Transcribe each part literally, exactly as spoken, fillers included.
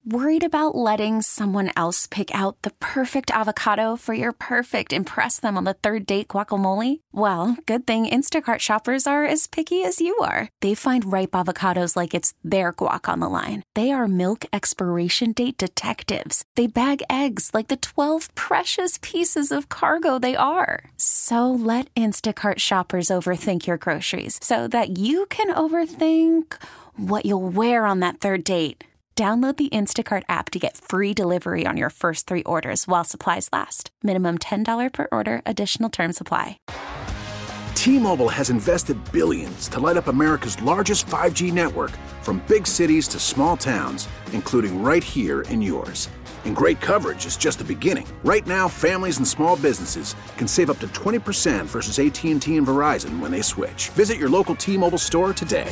Worried about letting someone else pick out the perfect avocado for your perfect impress them on the third date guacamole? Well, good thing Instacart shoppers are as picky as you are. They find ripe avocados like it's their guac on the line. They are milk expiration date detectives. They bag eggs like the twelve precious pieces of cargo they are. So let Instacart shoppers overthink your groceries so that you can overthink what you'll wear on that third date. Download the Instacart app to get free delivery on your first three orders while supplies last. Minimum ten dollars per order. Additional terms apply. T-Mobile has invested billions to light up America's largest five G network, from big cities to small towns, including right here in yours. And great coverage is just the beginning. Right now, families and small businesses can save up to twenty percent versus A T and T and Verizon when they switch. Visit your local T-Mobile store today.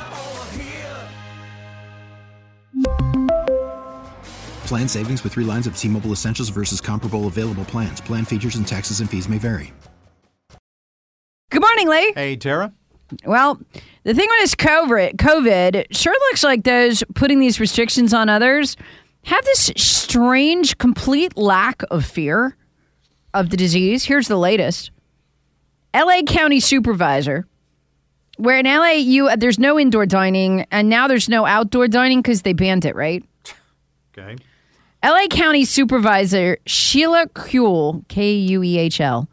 Plan savings with three lines of T-Mobile Essentials versus comparable available plans. Plan features and taxes and fees may vary. Good morning, Lee. Hey, Tara. Well, the thing with this COVID, COVID sure looks like those putting these restrictions on others have this strange, complete lack of fear of the disease. Here's the latest. L A County Supervisor, where in L A you there's no indoor dining, and now there's no outdoor dining because they banned it, right? Okay. L A County Supervisor Sheila Kuehl, K U E H L,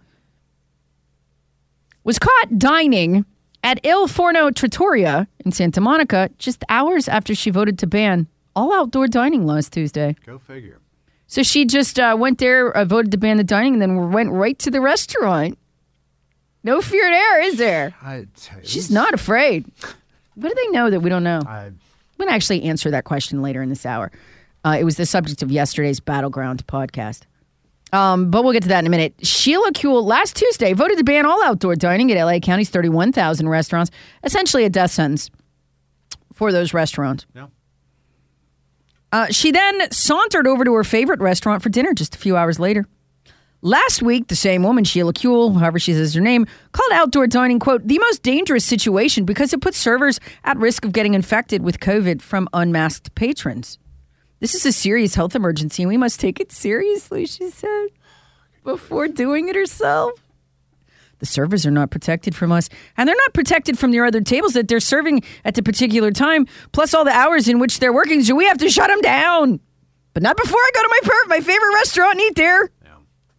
was caught dining at Il Forno Trattoria in Santa Monica just hours after she voted to ban all outdoor dining last Tuesday. Go figure. So she just uh, went there, uh, voted to ban the dining, and then went right to the restaurant. No fear there, is there? I tell you, She's not afraid. What do they know that we don't know? I, I'm going to actually answer that question later in this hour. Uh, it was the subject of yesterday's Battleground podcast. Um, but we'll get to that in a minute. Sheila Kuehl last Tuesday voted to ban all outdoor dining at L A County's thirty-one thousand restaurants, essentially a death sentence for those restaurants. Yeah. Uh, she then sauntered over to her favorite restaurant for dinner just a few hours later. Last week, the same woman, Sheila Kuehl, however she says her name, called outdoor dining, quote, the most dangerous situation because it puts servers at risk of getting infected with COVID from unmasked patrons. This is a serious health emergency, and we must take it seriously, she said, before doing it herself. The servers are not protected from us, and they're not protected from their other tables that they're serving at the particular time, plus all the hours in which they're working, so we have to shut them down. But not before I go to my per- my favorite restaurant and eat there. yeah.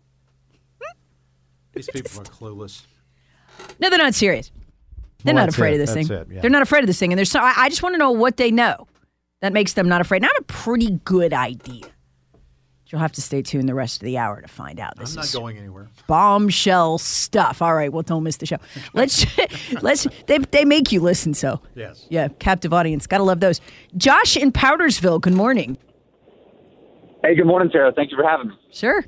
These people are clueless. No, they're not serious. They're Well, not that's afraid it. of this That's thing. it, yeah. They're not afraid of this thing, and there's so I, I just want to know what they know that makes them not afraid. And I have a pretty good idea. You'll have to stay tuned the rest of the hour to find out. This I'm not is going anywhere. bombshell stuff. All right, well, don't miss the show. Let's let's they they make you listen. So Yes. yeah, captive audience. Gotta love those. Josh in Powdersville. Good morning. Hey, good morning, Sarah. Thank you for having me. Sure.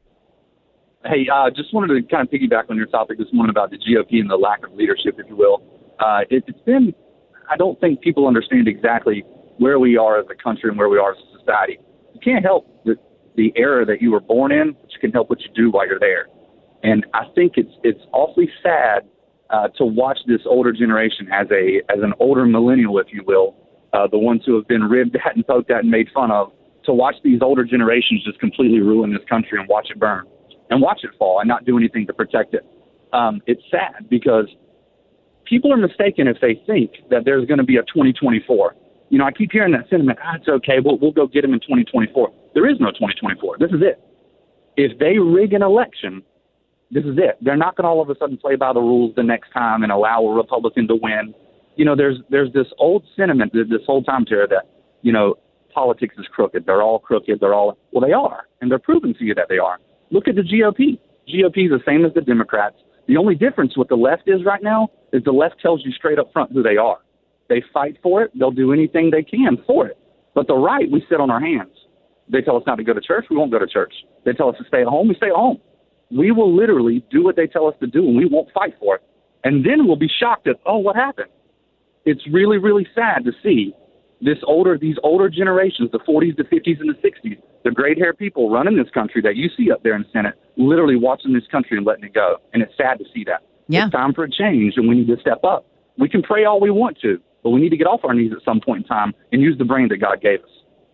Hey, uh, just wanted to kind of piggyback on your topic this morning about the G O P and the lack of leadership, if you will. Uh, it, it's been, I don't think people understand exactly where we are as a country and where we are as a society. You can't help the, the era that you were born in, but you can help what you do while you're there. And I think it's it's awfully sad uh, to watch this older generation as a as an older millennial, if you will, uh, the ones who have been ribbed at and poked at and made fun of, to watch these older generations just completely ruin this country and watch it burn and watch it fall and not do anything to protect it. Um, it's sad because people are mistaken if they think that there's going to be a twenty twenty-four. You know, I keep hearing that sentiment, ah, it's okay, we'll, we'll go get them in twenty twenty-four. There is no twenty twenty-four. This is it. If they rig an election, this is it. They're not going to all of a sudden play by the rules the next time and allow a Republican to win. You know, there's there's this old sentiment this whole time, Tara, that, you know, politics is crooked. They're all crooked. They're all, well, they are, and they're proving to you that they are. Look at the G O P. G O P is the same as the Democrats. The only difference with the left is right now is the left tells you straight up front who they are. They fight for it. They'll do anything they can for it. But the right, we sit on our hands. They tell us not to go to church. We won't go to church. They tell us to stay at home. We stay at home. We will literally do what they tell us to do, and we won't fight for it. And then we'll be shocked at, oh, what happened? It's really, really sad to see this older, these older generations, the forties, the fifties, and the sixties, the gray-haired people running this country that you see up there in the Senate, literally watching this country and letting it go. And it's sad to see that. Yeah. It's time for a change, and we need to step up. We can pray all we want to, but we need to get off our knees at some point in time and use the brain that God gave us.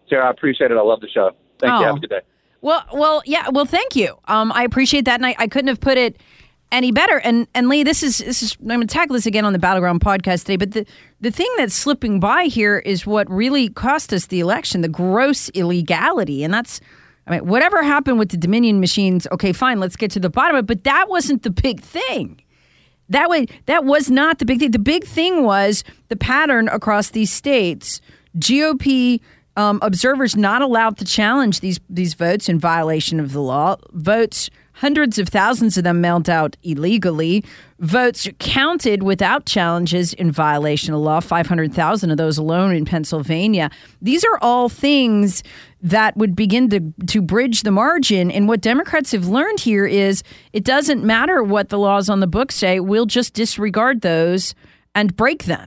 Sarah, I appreciate it. I love the show. Thank Oh. you. Have a good day. Well, well, yeah. Well, thank you. Um, I appreciate that, and I, I couldn't have put it any better. And and Lee, this is this is I'm going to tackle this again on the Battleground podcast today. But the the thing that's slipping by here is what really cost us the election: the gross illegality, and that's. I mean, whatever happened with the Dominion machines, okay, fine, let's get to the bottom of it. But that wasn't the big thing. That way, that was not the big thing. The big thing was the pattern across these states. G O P um, observers not allowed to challenge these these votes in violation of the law. Votes, hundreds of thousands of them mailed out illegally. Votes counted without challenges in violation of law, five hundred thousand of those alone in Pennsylvania. These are all things that would begin to, to bridge the margin. And what Democrats have learned here is it doesn't matter what the laws on the books say. We'll just disregard those and break them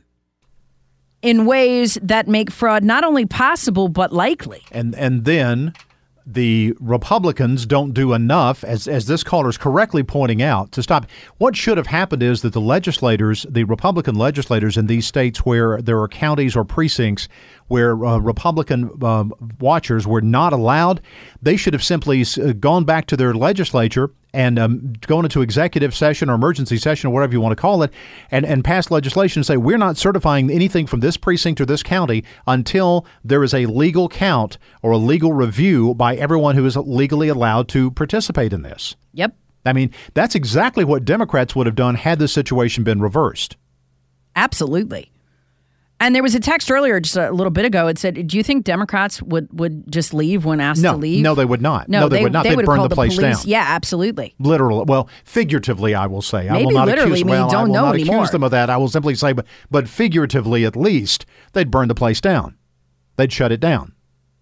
in ways that make fraud not only possible, but likely. And and then the Republicans don't do enough, as as this caller is correctly pointing out, to stop. What should have happened is that the legislators, the Republican legislators in these states where there are counties or precincts where uh, Republican uh, watchers were not allowed, they should have simply uh, gone back to their legislature and um, going into executive session or emergency session or whatever you want to call it, and, and pass legislation and say, we're not certifying anything from this precinct or this county until there is a legal count or a legal review by everyone who is legally allowed to participate in this. Yep. I mean, that's exactly what Democrats would have done had this situation been reversed. Absolutely. And there was a text earlier, just a little bit ago. It said, do you think Democrats would, would just leave when asked no, to leave? No, they would not. No, no they, they would not. They They'd would burn have the called place the police. down. Yeah, absolutely. Literally. Well, figuratively, I will say. I Maybe will not literally, accuse, I mean, well, you don't I will know not anymore. accuse them of that. I will simply say, but, but figuratively, at least, they'd burn the place down. They'd shut it down.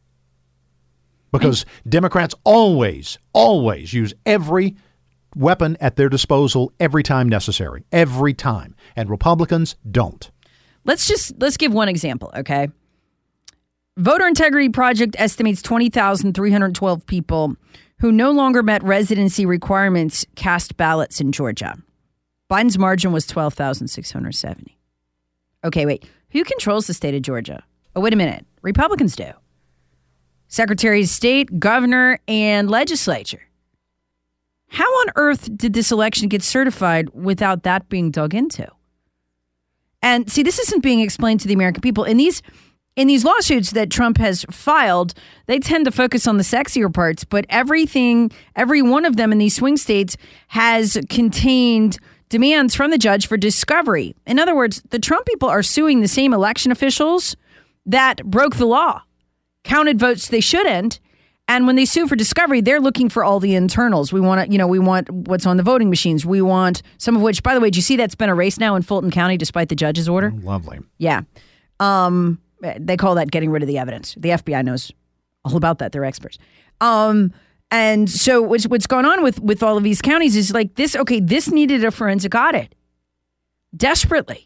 Because and, Democrats always, always use every weapon at their disposal every time necessary. Every time. And Republicans don't. Let's just, let's give one example, okay? Voter Integrity Project estimates twenty thousand three hundred twelve people who no longer met residency requirements cast ballots in Georgia. Biden's margin was twelve thousand six hundred seventy. Okay, wait. Who controls the state of Georgia? Oh, wait a minute. Republicans do. Secretary of State, governor, and legislature. How on earth did this election get certified without that being dug into? And see, this isn't being explained to the American people. In these in these lawsuits that Trump has filed, they tend to focus on the sexier parts, but everything, every one of them in these swing states has contained demands from the judge for discovery. In other words, the Trump people are suing the same election officials that broke the law, counted votes they shouldn't, and when they sue for discovery, they're looking for all the internals. We want to, you know, we want what's on the voting machines. We want some of which, by the way, do you see that's been erased now in Fulton County despite the judge's order? Lovely. Yeah. Um, they call that getting rid of the evidence. The F B I knows all about that. They're experts. Um, and so what's, what's going on with, with all of these counties is like this, okay, this needed a forensic audit desperately.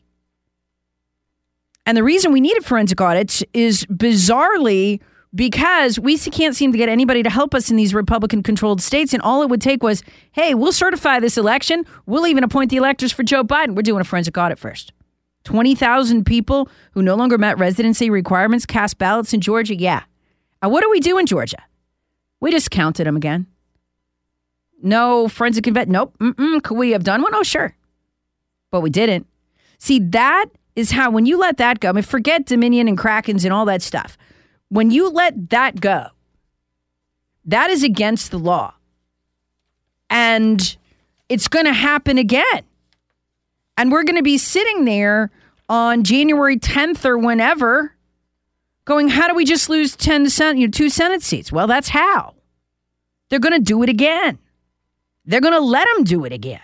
And the reason we needed forensic audits is bizarrely because we can't seem to get anybody to help us in these Republican-controlled states. And all it would take was, hey, we'll certify this election. We'll even appoint the electors for Joe Biden. We're doing a forensic audit first. twenty thousand people who no longer met residency requirements cast ballots in Georgia? Yeah. And what do we do in Georgia? We just counted them again. No forensic vet. Nope. Mm-mm. Could we have done one? Oh, sure. But we didn't. See, that is how, when you let that go, I mean, forget Dominion and Krakens and all that stuff. When you let that go, that is against the law. And it's going to happen again. And we're going to be sitting there on January tenth or whenever going, how do we just lose ten Senate, you know, two Senate seats? Well, that's how. They're going to do it again. They're going to let them do it again.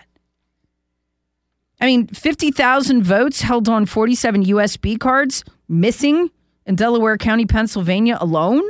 I mean, fifty thousand votes held on forty-seven U S B cards missing in Delaware County, Pennsylvania alone.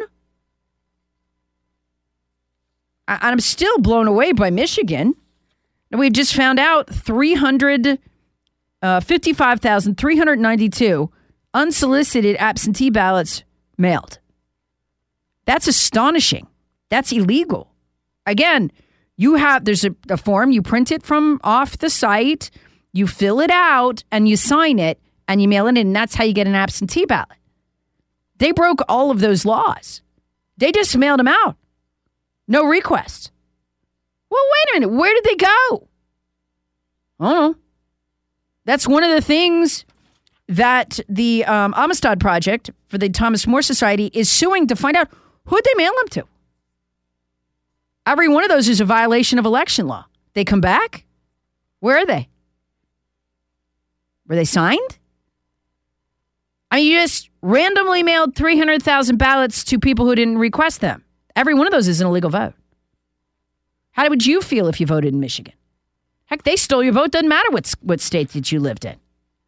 I- I'm still blown away by Michigan. And we've just found out three hundred, uh, fifty-five thousand three hundred ninety-two unsolicited absentee ballots mailed. That's astonishing. That's illegal. Again, you have, there's a, a form, you print it from off the site, you fill it out, and you sign it, and you mail it in, and that's how you get an absentee ballot. They broke all of those laws. They just mailed them out. No request. Well, wait a minute. Where did they go? I don't know. That's one of the things that the um, Amistad Project for the Thomas More Society is suing to find out who'd they mail them to. Every one of those is a violation of election law. They come back? Where are they? Were they signed? I mean, you just randomly mailed three hundred thousand ballots to people who didn't request them. Every one of those is an illegal vote. How would you feel if you voted in Michigan? Heck, they stole your vote. Doesn't matter what, what state that you lived in.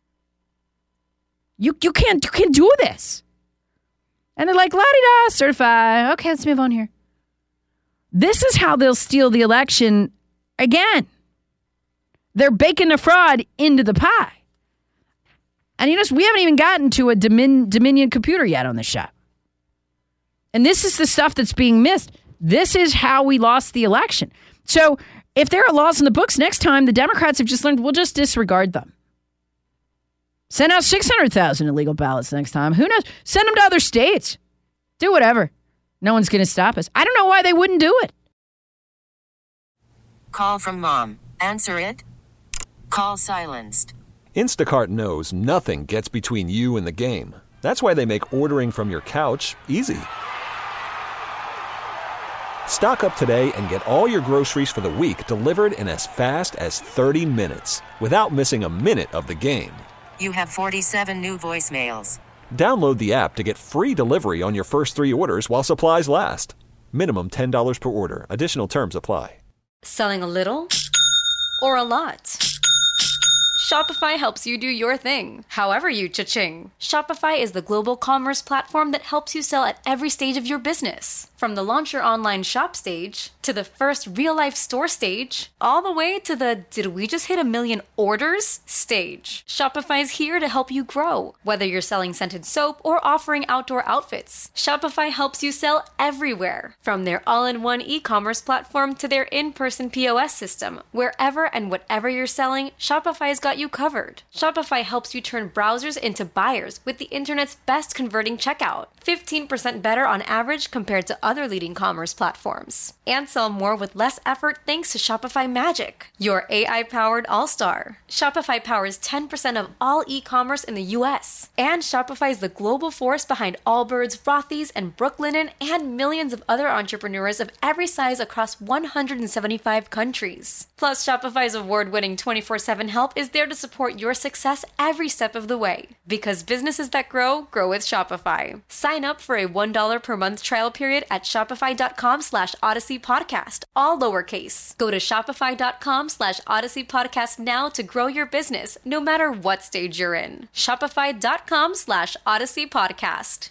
You you can't you can't do this. And they're like, la-di-da, certify. Okay, let's move on here. This is how they'll steal the election again. They're baking the fraud into the pie. And you know, we haven't even gotten to a Domin- Dominion computer yet on the show. And this is the stuff that's being missed. This is how we lost the election. So if there are laws in the books next time, the Democrats have just learned, we'll just disregard them. Send out six hundred thousand illegal ballots next time. Who knows? Send them to other states. Do whatever. No one's going to stop us. I don't know why they wouldn't do it. Call from mom. Answer it. Call silenced. Instacart knows nothing gets between you and the game. That's why they make ordering from your couch easy. Stock up today and get all your groceries for the week delivered in as fast as thirty minutes without missing a minute of the game. You have forty-seven new voicemails. Download the app to get free delivery on your first three orders while supplies last. Minimum ten dollars per order. Additional terms apply. Selling a little or a lot? Shopify helps you do your thing, however you cha-ching. Shopify is the global commerce platform that helps you sell at every stage of your business. From the launch your online shop stage, to the first real-life store stage, all the way to the did we just hit a million orders stage. Shopify's here to help you grow. Whether you're selling scented soap or offering outdoor outfits, Shopify helps you sell everywhere. From their all-in-one e-commerce platform to their in-person P O S system, wherever and whatever you're selling, Shopify's got you covered. Shopify helps you turn browsers into buyers with the internet's best converting checkout. fifteen percent better on average compared to other leading commerce platforms. And sell more with less effort thanks to Shopify Magic, your A I-powered all-star. Shopify powers ten percent of all e-commerce in the U S. And Shopify is the global force behind Allbirds, Rothy's, and Brooklinen, and millions of other entrepreneurs of every size across one hundred seventy-five countries. Plus, Shopify's award-winning twenty-four seven help is there to support your success every step of the way. Because businesses that grow, grow with Shopify. Sign up for a one dollar per month trial period at shopify.com slash Odyssey Podcast, all lowercase. Go to shopify.com slash Odyssey Podcast now to grow your business, no matter what stage you're in. Shopify.com slash Odyssey Podcast.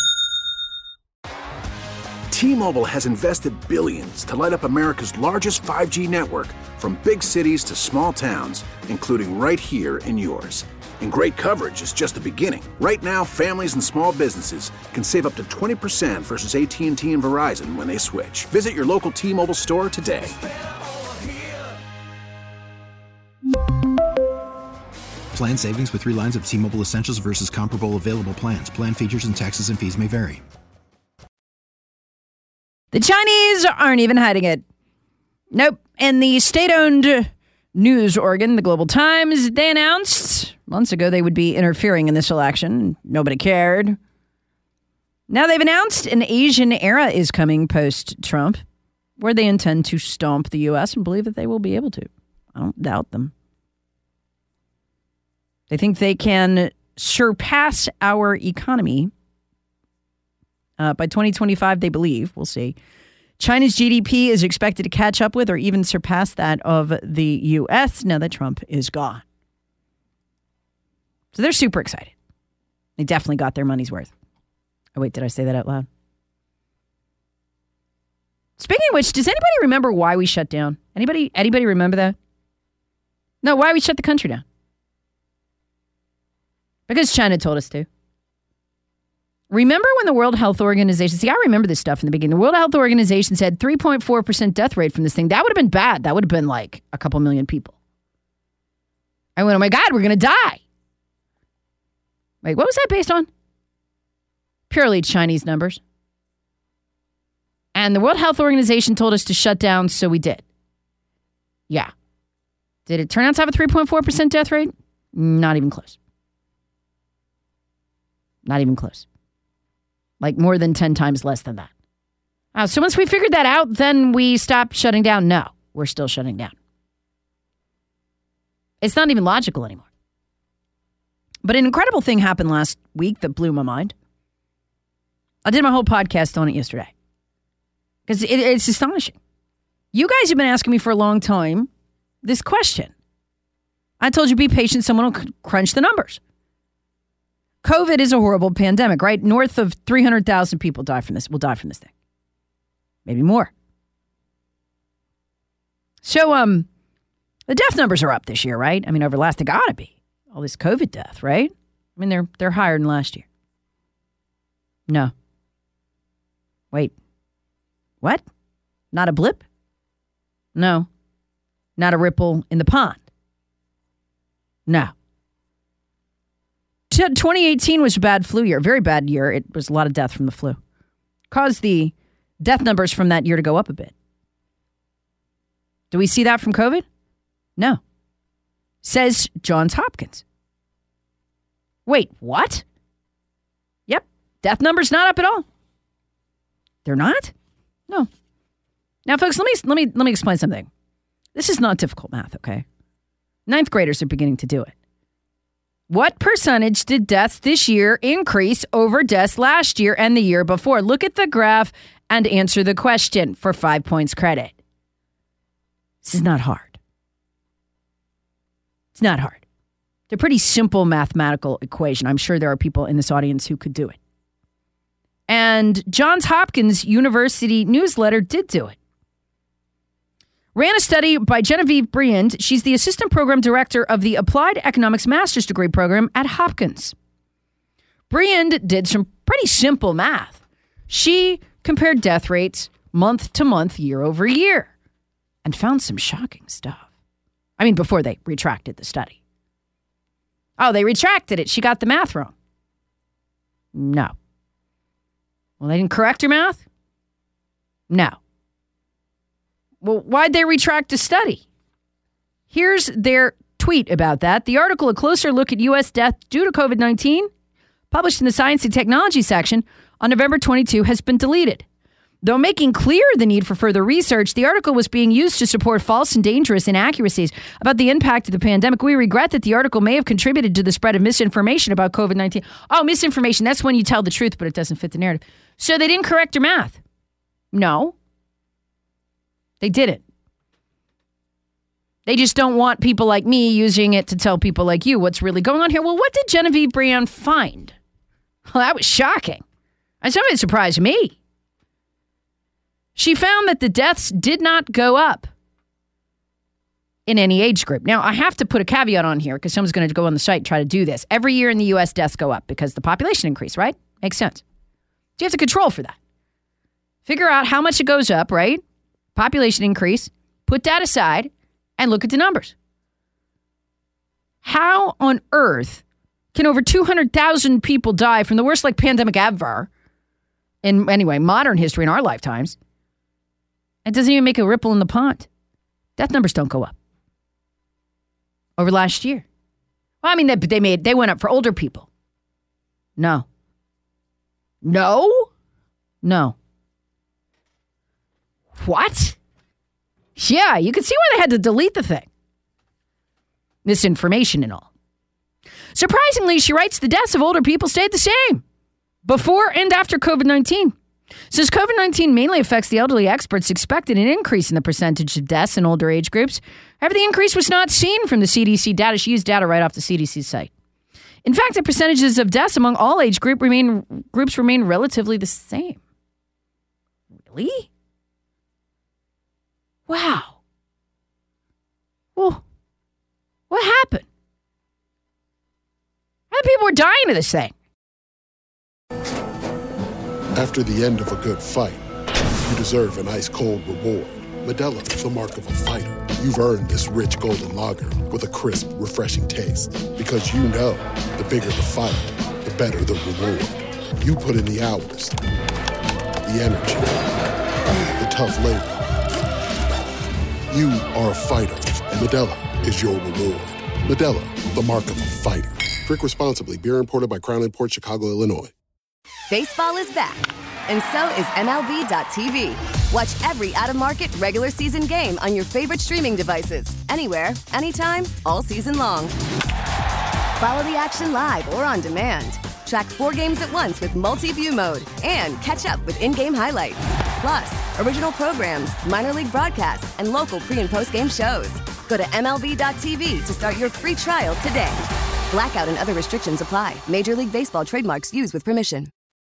T-Mobile has invested billions to light up America's largest five G network, from big cities to small towns, including right here in yours. And great coverage is just the beginning. Right now, families and small businesses can save up to twenty percent versus A T and T and Verizon when they switch. Visit your local T-Mobile store today. Plan savings with three lines of T-Mobile Essentials versus comparable available plans. Plan features and taxes and fees may vary. The Chinese aren't even hiding it. Nope. And the state-owned news organ, the Global Times, they announced months ago they would be interfering in this election. Nobody cared. Now they've announced an Asian era is coming post-Trump, where they intend to stomp the U S and believe that they will be able to. I don't doubt them. They think they can surpass our economy. Uh, by twenty twenty-five, they believe. We'll see. China's G D P is expected to catch up with or even surpass that of the U S now that Trump is gone. So they're super excited. They definitely got their money's worth. Oh, wait, did I say that out loud? Speaking of which, does anybody remember why we shut down? Anybody, anybody remember that? No, why we shut the country down? Because China told us to. Remember when the World Health Organization, see, I remember this stuff in the beginning. The World Health Organization said three point four percent death rate from this thing. That would have been bad. That would have been like a couple million people. I went, oh my God, we're going to die. Wait, what was that based on? Purely Chinese numbers. And the World Health Organization told us to shut down, so we did. Yeah. Did it turn out to have a three point four percent death rate? Not even close. Not even close. Like more than ten times less than that. Uh, so once we figured that out, then we stopped shutting down. No, we're still shutting down. It's not even logical anymore. But an incredible thing happened last week that blew my mind. I did my whole podcast on it yesterday. Because it, it's astonishing. You guys have been asking me for a long time this question. I told you be patient, someone will crunch the numbers. COVID is a horrible pandemic, right? North of three hundred thousand people die from this, will die from this thing. Maybe more. So, um, the death numbers are up this year, right? I mean, over last, they gotta be. All this COVID death, right? I mean, they're they're higher than last year. No. Wait. What? Not a blip? No. Not a ripple in the pond? No. twenty eighteen was a bad flu year, very bad year. It was a lot of death from the flu. Caused the death numbers from that year to go up a bit. Do we see that from COVID? No. Says Johns Hopkins. Wait, what? Yep. Death numbers not up at all. They're not? No. Now, folks, let me let me let me explain something. This is not difficult math, okay? Ninth graders are beginning to do it. What percentage did deaths this year increase over deaths last year and the year before? Look at the graph and answer the question for five points credit. This is not hard. It's not hard. It's a pretty simple mathematical equation. I'm sure there are people in this audience who could do it. And Johns Hopkins University newsletter did do it. Ran a study by Genevieve Briand. She's the assistant program director of the Applied Economics Master's Degree program at Hopkins. Briand did some pretty simple math. She compared death rates month to month, year over year, and found some shocking stuff. I mean, before they retracted the study. Oh, they retracted it. She got the math wrong. No. Well, they didn't correct her math? No. Well, why'd they retract the study? Here's their tweet about that. The article, A Closer Look at U S Death Due to COVID nineteen, published in the Science and Technology section on November twenty-second, has been deleted. Though making clear the need for further research, the article was being used to support false and dangerous inaccuracies about the impact of the pandemic. We regret that the article may have contributed to the spread of misinformation about COVID nineteen. Oh, misinformation, that's when you tell the truth, but it doesn't fit the narrative. So they didn't correct their math. No. They didn't. They just don't want people like me using it to tell people like you what's really going on here. Well, what did Genevieve Briand find? Well, that was shocking. And something surprised me. She found that the deaths did not go up in any age group. Now, I have to put a caveat on here because someone's going to go on the site and try to do this. Every year in the U S, deaths go up because the population increase, right? Makes sense. So you have to control for that. Figure out how much it goes up, right? Population increase. Put that aside and look at the numbers. How on earth can over two hundred thousand people die from the worst like pandemic ever in, anyway, modern history in our lifetimes? It doesn't even make a ripple in the pond. Death numbers don't go up over last year. Well, I mean, they, they made they went up for older people. No. No? No. What? Yeah, you can see why they had to delete the thing. Misinformation and all. Surprisingly, she writes, the deaths of older people stayed the same before and after COVID nineteen. Since COVID nineteen mainly affects the elderly, experts expected an increase in the percentage of deaths in older age groups. However, the increase was not seen from the C D C data. She used data right off the C D C site. In fact, the percentages of deaths among all age group remain, groups remain relatively the same. Really? Wow. Well, what happened? How many people were dying of this thing? After the end of a good fight, you deserve an ice-cold reward. Modelo is the mark of a fighter. You've earned this rich golden lager with a crisp, refreshing taste. Because you know, the bigger the fight, the better the reward. You put in the hours, the energy, tough labor. You are a fighter, and Modelo is your reward. Modelo, the mark of a fighter. Drink responsibly. Beer imported by Crown Imports, Chicago, Illinois. Baseball is back, and so is M L B dot T V. Watch every out-of-market regular season game on your favorite streaming devices. Anywhere, anytime, all season long. Follow the action live or on demand. Track four games at once with multi-view mode and catch up with in-game highlights. Plus, original programs, minor league broadcasts, and local pre- and post-game shows. Go to M L B dot T V to start your free trial today. Blackout and other restrictions apply. Major League Baseball trademarks used with permission.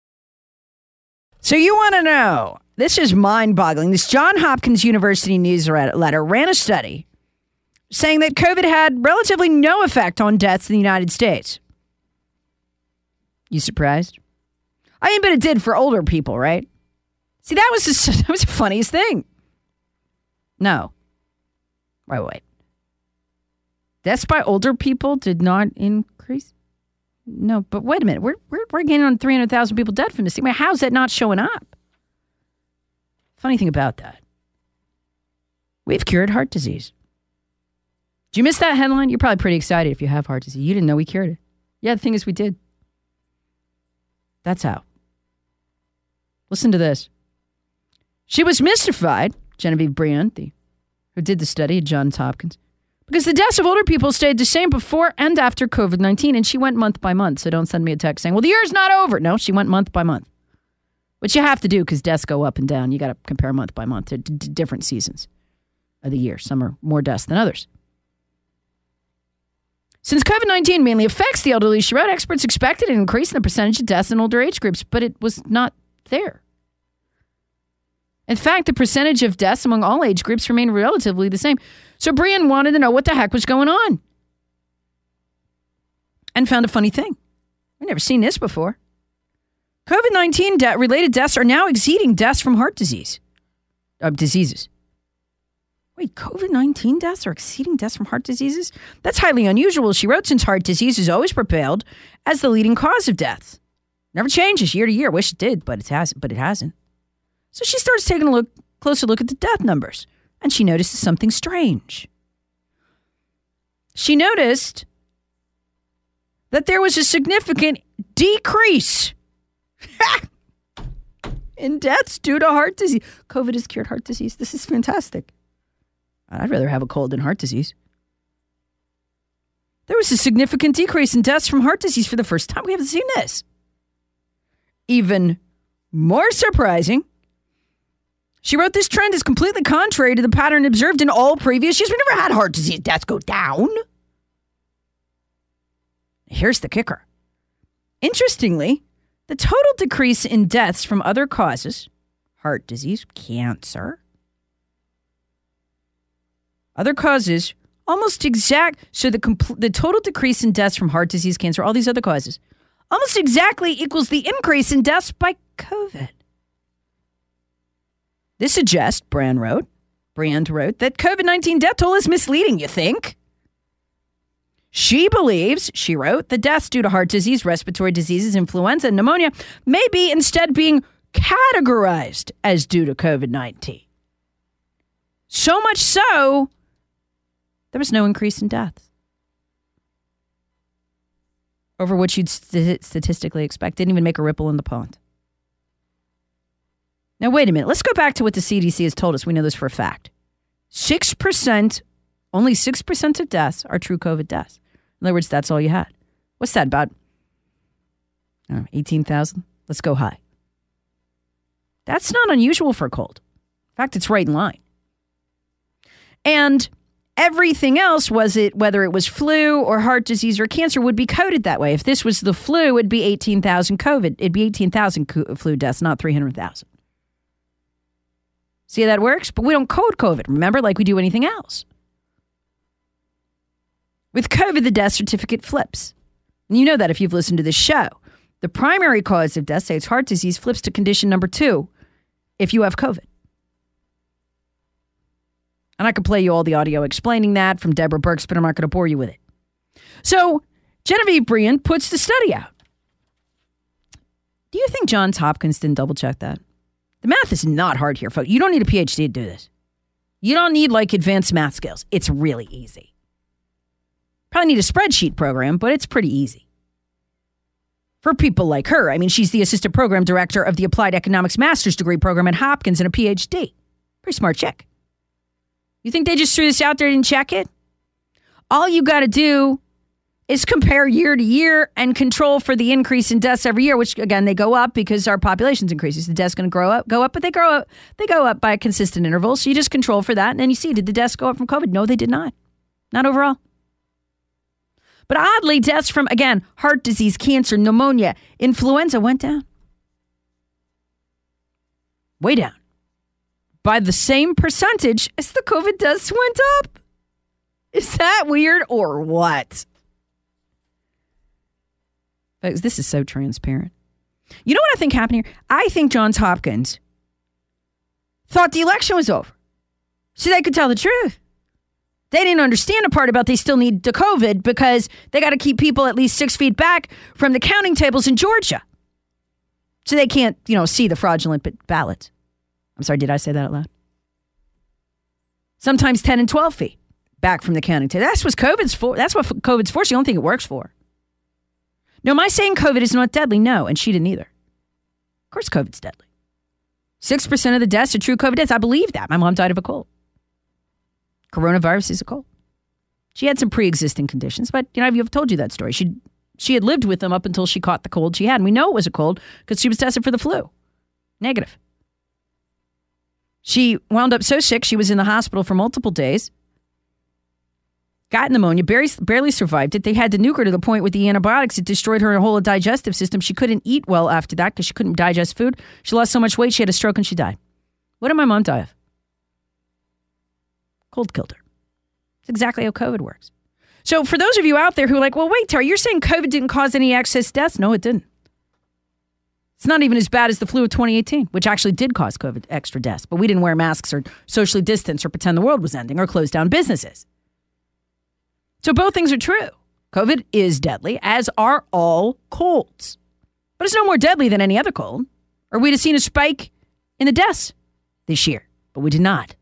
So you want to know, this is mind-boggling. This Johns Hopkins University newsletter ran a study saying that COVID had relatively no effect on deaths in the United States. You surprised? I mean, but it did for older people, right? See, that was the, that was the funniest thing. No. Wait, wait. Deaths by older people did not increase? No, but wait a minute. We're we're, we're getting on three hundred thousand people dead from this. I mean, how's that not showing up? Funny thing about that. We've cured heart disease. Did you miss that headline? You're probably pretty excited if you have heart disease. You didn't know we cured it. Yeah, the thing is we did. That's how. Listen to this. She was mystified, Genevieve Briand, the, who did the study at Johns Hopkins, because the deaths of older people stayed the same before and after COVID nineteen, and she went month by month. So don't send me a text saying, well, the year's not over. No, she went month by month. Which you have to do because deaths go up and down. You got to compare month by month to d- different seasons of the year. Some are more deaths than others. Since COVID nineteen mainly affects the elderly, she wrote, experts expected an increase in the percentage of deaths in older age groups, but it was not there. In fact, the percentage of deaths among all age groups remained relatively the same. So Brian wanted to know what the heck was going on. And found a funny thing. I've never seen this before. COVID nineteen de- related deaths are now exceeding deaths from heart disease. Uh, diseases. Wait, COVID nineteen deaths are exceeding deaths from heart diseases? That's highly unusual, she wrote, since heart disease is always propelled as the leading cause of deaths. Never changes year to year. Wish it did, but it hasn't. But it hasn't. So she starts taking a look, closer look at the death numbers, and she notices something strange. She noticed that there was a significant decrease in deaths due to heart disease. COVID has cured heart disease. This is fantastic. I'd rather have a cold than heart disease. There was a significant decrease in deaths from heart disease for the first time. We haven't seen this. Even more surprising, she wrote, this trend is completely contrary to the pattern observed in all previous years. We never had heart disease deaths go down. Here's the kicker. Interestingly, the total decrease in deaths from other causes, heart disease, cancer, other causes, almost exact. So the compl- the total decrease in deaths from heart disease, cancer, all these other causes, almost exactly equals the increase in deaths by COVID. This suggests, Brand wrote, Brand wrote, that COVID nineteen death toll is misleading, you think? She believes, she wrote, the deaths due to heart disease, respiratory diseases, influenza, and pneumonia may be instead being categorized as due to COVID nineteen. So much so, there was no increase in deaths. Over which you'd st- statistically expect. Didn't even make a ripple in the pond. Now, wait a minute. Let's go back to what the C D C has told us. We know this for a fact. six percent, only six percent of deaths are true COVID deaths. In other words, that's all you had. What's that, about oh, eighteen thousand? Let's go high. That's not unusual for a cold. In fact, it's right in line. And everything else, was it, whether it was flu or heart disease or cancer, would be coded that way. If this was the flu, it'd be eighteen thousand COVID. It'd be eighteen thousand flu deaths, not three hundred thousand. See how that works? But we don't code COVID, remember, like we do anything else. With COVID, the death certificate flips. And you know that if you've listened to this show. The primary cause of death, say it's heart disease, flips to condition number two if you have COVID. And I could play you all the audio explaining that from Deborah Birx, but I'm not going to bore you with it. So Genevieve Briand puts the study out. Do you think Johns Hopkins didn't double check that? The math is not hard here, folks. You don't need a P H D to do this. You don't need like advanced math skills. It's really easy. Probably need a spreadsheet program, but it's pretty easy. For people like her, I mean, she's the assistant program director of the Applied Economics Master's Degree program at Hopkins and a P H D. Pretty smart chick. You think they just threw this out there and didn't check it? All you got to do is compare year to year and control for the increase in deaths every year, which again, they go up because our population's increases. The deaths going to grow up, go up, but they grow up, they go up by a consistent interval. So you just control for that. And then you see, did the deaths go up from COVID? No, they did not. Not overall. But oddly, deaths from, again, heart disease, cancer, pneumonia, influenza went down. Way down. By the same percentage as the COVID deaths went up. Is that weird or what? Folks, this is so transparent. You know what I think happened here? I think Johns Hopkins thought the election was over, so they could tell the truth. They didn't understand the part about they still need the COVID because they got to keep people at least six feet back from the counting tables in Georgia. So they can't, you know, see the fraudulent ballots. I'm sorry, did I say that out loud? Sometimes ten and twelve feet back from the counting table. That's what COVID's for. That's what COVID's for. It's the only thing it works for. No, am I saying COVID is not deadly? No, and she didn't either. Of course COVID's deadly. six percent of the deaths are true COVID deaths. I believe that. My mom died of a cold. Coronavirus is a cold. She had some pre-existing conditions, but you know, I've told you that story. She she had lived with them up until she caught the cold she had. And we know it was a cold because she was tested for the flu. Negative. She wound up so sick, she was in the hospital for multiple days. Got pneumonia, barely, barely survived it. They had to nuke her to the point with the antibiotics. It destroyed her whole digestive system. She couldn't eat well after that because she couldn't digest food. She lost so much weight, she had a stroke and she died. What did my mom die of? Cold killed her. It's exactly how COVID works. So for those of you out there who are like, well, wait, Tara, you're saying COVID didn't cause any excess deaths? No, it didn't. It's not even as bad as the flu of twenty eighteen, which actually did cause COVID extra deaths. But we didn't wear masks or socially distance or pretend the world was ending or close down businesses. So both things are true. COVID is deadly, as are all colds. But it's no more deadly than any other cold, or we'd have seen a spike in the deaths this year. But we did not.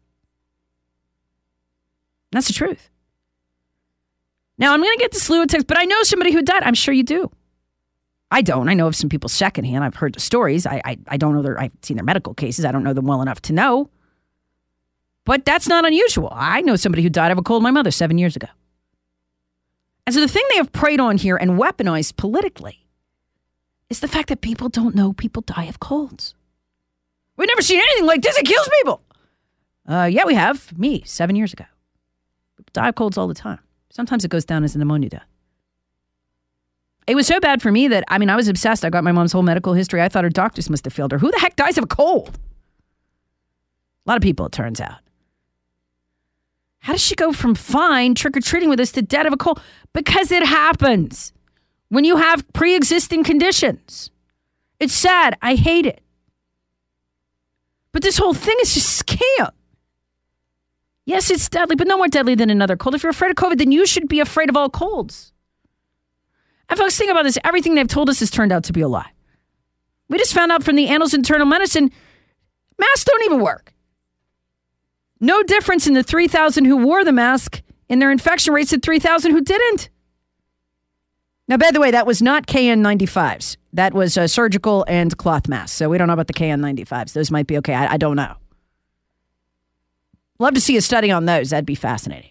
That's the truth. Now, I'm going to get the slew of texts, but I know somebody who died. I'm sure you do. I don't. I know of some people secondhand. I've heard the stories. I, I, I don't know their, I've seen their medical cases. I don't know them well enough to know. But that's not unusual. I know somebody who died of a cold, my mother, seven years ago. And so the thing they have preyed on here and weaponized politically is the fact that people don't know people die of colds. We've never seen anything like this. It kills people. Uh, yeah, we have. Me, seven years ago. People die of colds all the time. Sometimes it goes down as a pneumonia death. It was so bad for me that, I mean, I was obsessed. I got my mom's whole medical history. I thought her doctors must have failed her. Who the heck dies of a cold? A lot of people, it turns out. How does she go from fine trick-or-treating with us to dead of a cold? Because it happens when you have pre-existing conditions. It's sad. I hate it. But this whole thing is just scam. Yes, it's deadly, but no more deadly than another cold. If you're afraid of COVID, then you should be afraid of all colds. And folks, think about this. Everything they've told us has turned out to be a lie. We just found out from the Annals of Internal Medicine, masks don't even work. No difference in the three thousand who wore the mask in their infection rates and three thousand who didn't. Now, by the way, that was not K N ninety-fives. That was uh, surgical and cloth masks. So we don't know about the K N ninety-fives. Those might be okay. I, I don't know. Love to see a study on those. That'd be fascinating.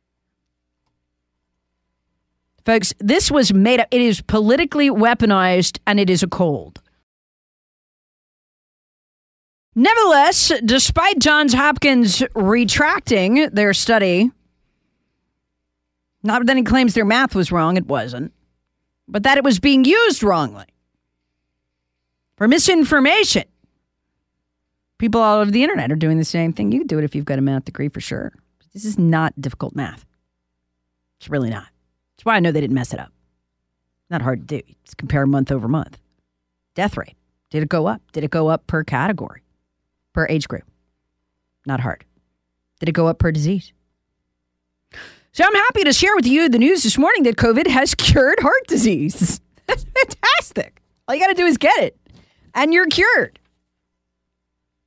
Folks, this was made up. It is politically weaponized, and it is a cold. Nevertheless, despite Johns Hopkins retracting their study, not that he claims their math was wrong, it wasn't, but that it was being used wrongly for misinformation. People all over the internet are doing the same thing. You can do it if you've got a math degree for sure. This is not difficult math. It's really not. That's why I know they didn't mess it up. Not hard to do. Just compare month over month. Death rate. Did it go up? Did it go up per category? Per age group? Not hard. Did it go up per disease? So I'm happy to share with you the news this morning that COVID has cured heart disease. That's fantastic. All you got to do is get it. And you're cured.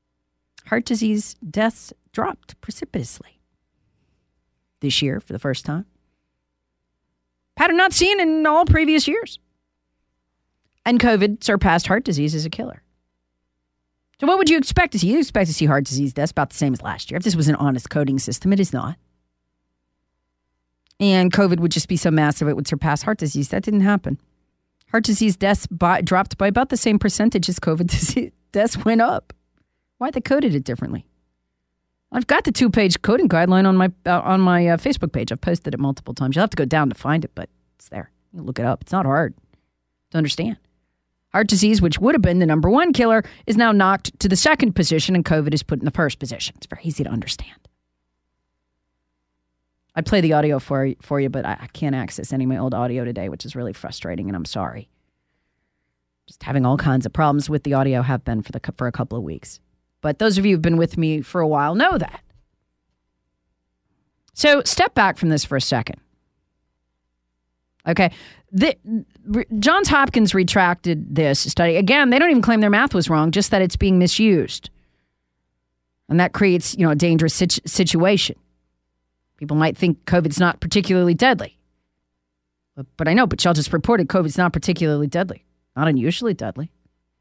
heart disease deaths dropped precipitously this year for the first time. Pattern not seen in all previous years. And COVID surpassed heart disease as a killer. So what would you expect to see? You'd expect to see heart disease deaths about the same as last year. If this was an honest coding system, it is not. And COVID would just be so massive it would surpass heart disease. That didn't happen. Heart disease deaths by, dropped by about the same percentage as COVID disease deaths went up. Why they coded it differently? I've got the two-page coding guideline on my uh, on my uh, Facebook page. I've posted it multiple times. You'll have to go down to find it, but it's there. You look it up. It's not hard to understand. Heart disease, which would have been the number one killer, is now knocked to the second position, and COVID is put in the first position. It's very easy to understand. I'd play the audio for, for you, but I, I can't access any of my old audio today, which is really frustrating, and I'm sorry. Just having all kinds of problems with the audio have been for the for a couple of weeks. But those of you who've been with me for a while know that. So step back from this for a second. Okay. The, Johns Hopkins retracted this study. Again, they don't even claim their math was wrong, just that it's being misused. And that creates, you know, a dangerous situ- situation. People might think COVID's not particularly deadly. But, but I know, but y'all just reported COVID's not particularly deadly. Not unusually deadly.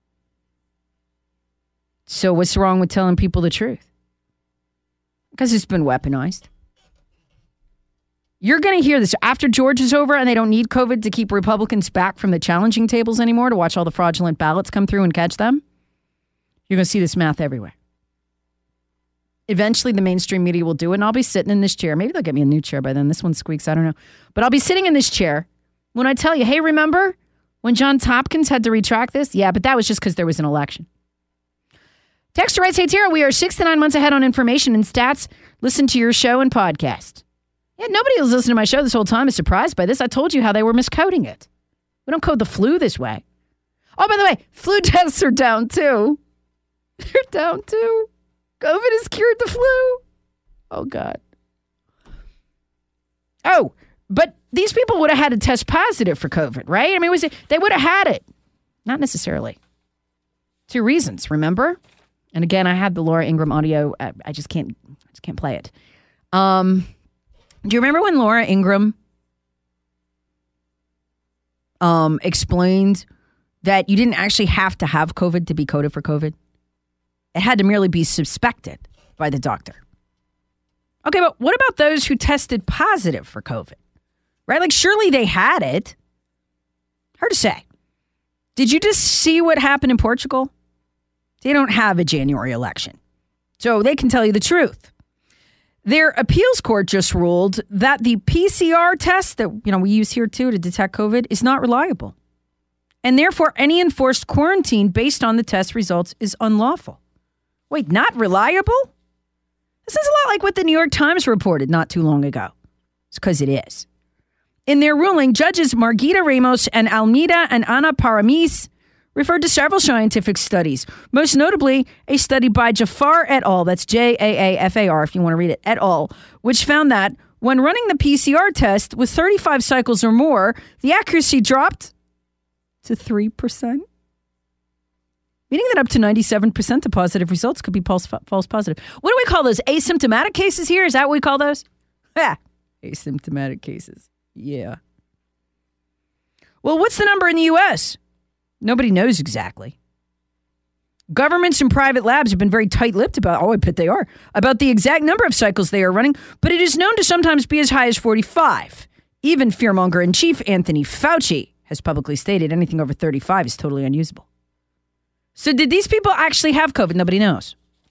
So what's wrong with telling people the truth? Because it's been weaponized. You're going to hear this after Georgia is over and they don't need COVID to keep Republicans back from the challenging tables anymore to watch all the fraudulent ballots come through and catch them. You're going to see this math everywhere. Eventually, the mainstream media will do it, and I'll be sitting in this chair. Maybe they'll get me a new chair by then. This one squeaks. I don't know. But I'll be sitting in this chair when I tell you, hey, remember when Johns Hopkins had to retract this? Yeah, but that was just because there was an election. Texter writes, hey, Tara, we are six to nine months ahead on information and stats. Listen to your show and podcast. Yeah, nobody who's listened to my show this whole time is surprised by this. I told you how they were miscoding it. We don't code the flu this way. Oh, by the way, flu deaths are down too. They're down too. COVID has cured the flu. Oh, God. Oh, but these people would have had to test positive for COVID, right? I mean, was it, they would have had it. Not necessarily. Two reasons, remember? And again, I had the Laura Ingraham audio. I, I just can't I just can't play it. Um, do you remember when Laura Ingraham um, explained that you didn't actually have to have COVID to be coded for COVID? It had to merely be suspected by the doctor. Okay, but what about those who tested positive for COVID? Right? Like, surely they had it. Hard to say. Did you just see what happened in Portugal? They don't have a January election, so they can tell you the truth. Their appeals court just ruled that the P C R test that, you know, we use here too to detect COVID is not reliable. And therefore, any enforced quarantine based on the test results is unlawful. Wait, not reliable? This is a lot like what the New York Times reported not too long ago. It's because it is. In their ruling, judges Margarita Ramos and Almeida and Ana Paramis referred to several scientific studies, most notably a study by Jafar et al., that's J A A F A R if you want to read it, et al., which found that when running the P C R test with thirty-five cycles or more, the accuracy dropped to three percent. Meaning that up to ninety-seven percent of positive results could be false, false positive. What do we call those? Asymptomatic cases here? Is that what we call those? Ha! Asymptomatic cases. Yeah. Well, what's the number in the U S? Nobody knows exactly. Governments and private labs have been very tight-lipped about, oh, I bet they are, about the exact number of cycles they are running, but it is known to sometimes be as high as forty-five. Even fearmonger-in-chief Anthony Fauci has publicly stated anything over thirty-five is totally unusable. So did these people actually have COVID? Nobody knows.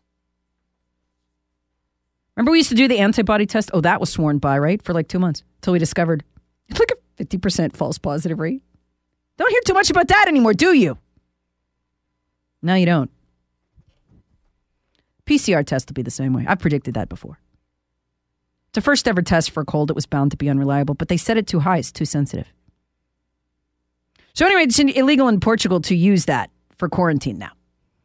Remember we used to do the antibody test? Oh, that was sworn by, right? For like two months until we discovered it's like a fifty percent false positive rate. Don't hear too much about that anymore, do you? No, you don't. P C R test will be the same way. I've predicted that before. It's the first ever test for a cold. It was bound to be unreliable, but they set it too high. It's too sensitive. So anyway, it's illegal in Portugal to use that for quarantine now,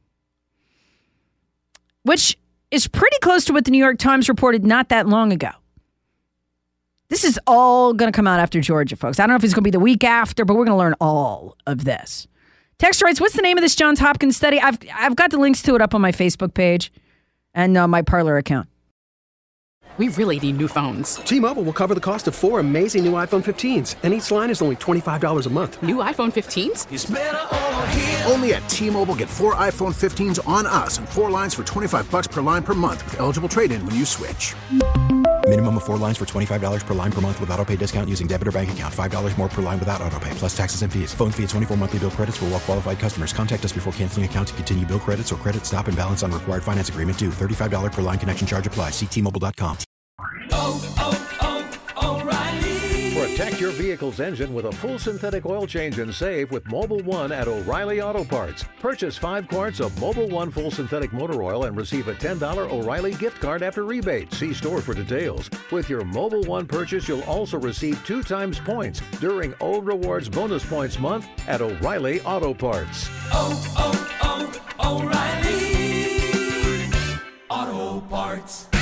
which is pretty close to what the New York Times reported not that long ago. This is all going to come out after Georgia, folks. I don't know if it's going to be the week after, but we're going to learn all of this. Text writes, what's the name of this Johns Hopkins study? I've I've got the links to it up on my Facebook page. and uh, my Parler account. We really need new phones. T-Mobile will cover the cost of four amazing new iPhone fifteens, and each line is only twenty-five dollars a month. New iPhone fifteens? It's better over here. Only at T-Mobile, get four iPhone fifteens on us and four lines for twenty-five bucks per line per month with eligible trade-in when you switch. Minimum of four lines for twenty-five dollars per line per month with autopay discount using debit or bank account. five dollars more per line without autopay, plus taxes and fees. Phone fee at twenty-four monthly bill credits for well-qualified customers. Contact us before canceling account to continue bill credits or credit stop and balance on required finance agreement due. thirty-five dollars per line connection charge applies. See T Mobile dot com. Oh, oh, oh, O'Reilly. Protect your vehicle's engine with a full synthetic oil change and save with Mobil one at O'Reilly Auto Parts. Purchase five quarts of Mobil one full synthetic motor oil and receive a ten dollars O'Reilly gift card after rebate. See store for details. With your Mobil one purchase, you'll also receive two times points during O Rewards Bonus Points Month at O'Reilly Auto Parts. Oh, oh, oh, O'Reilly Auto Parts.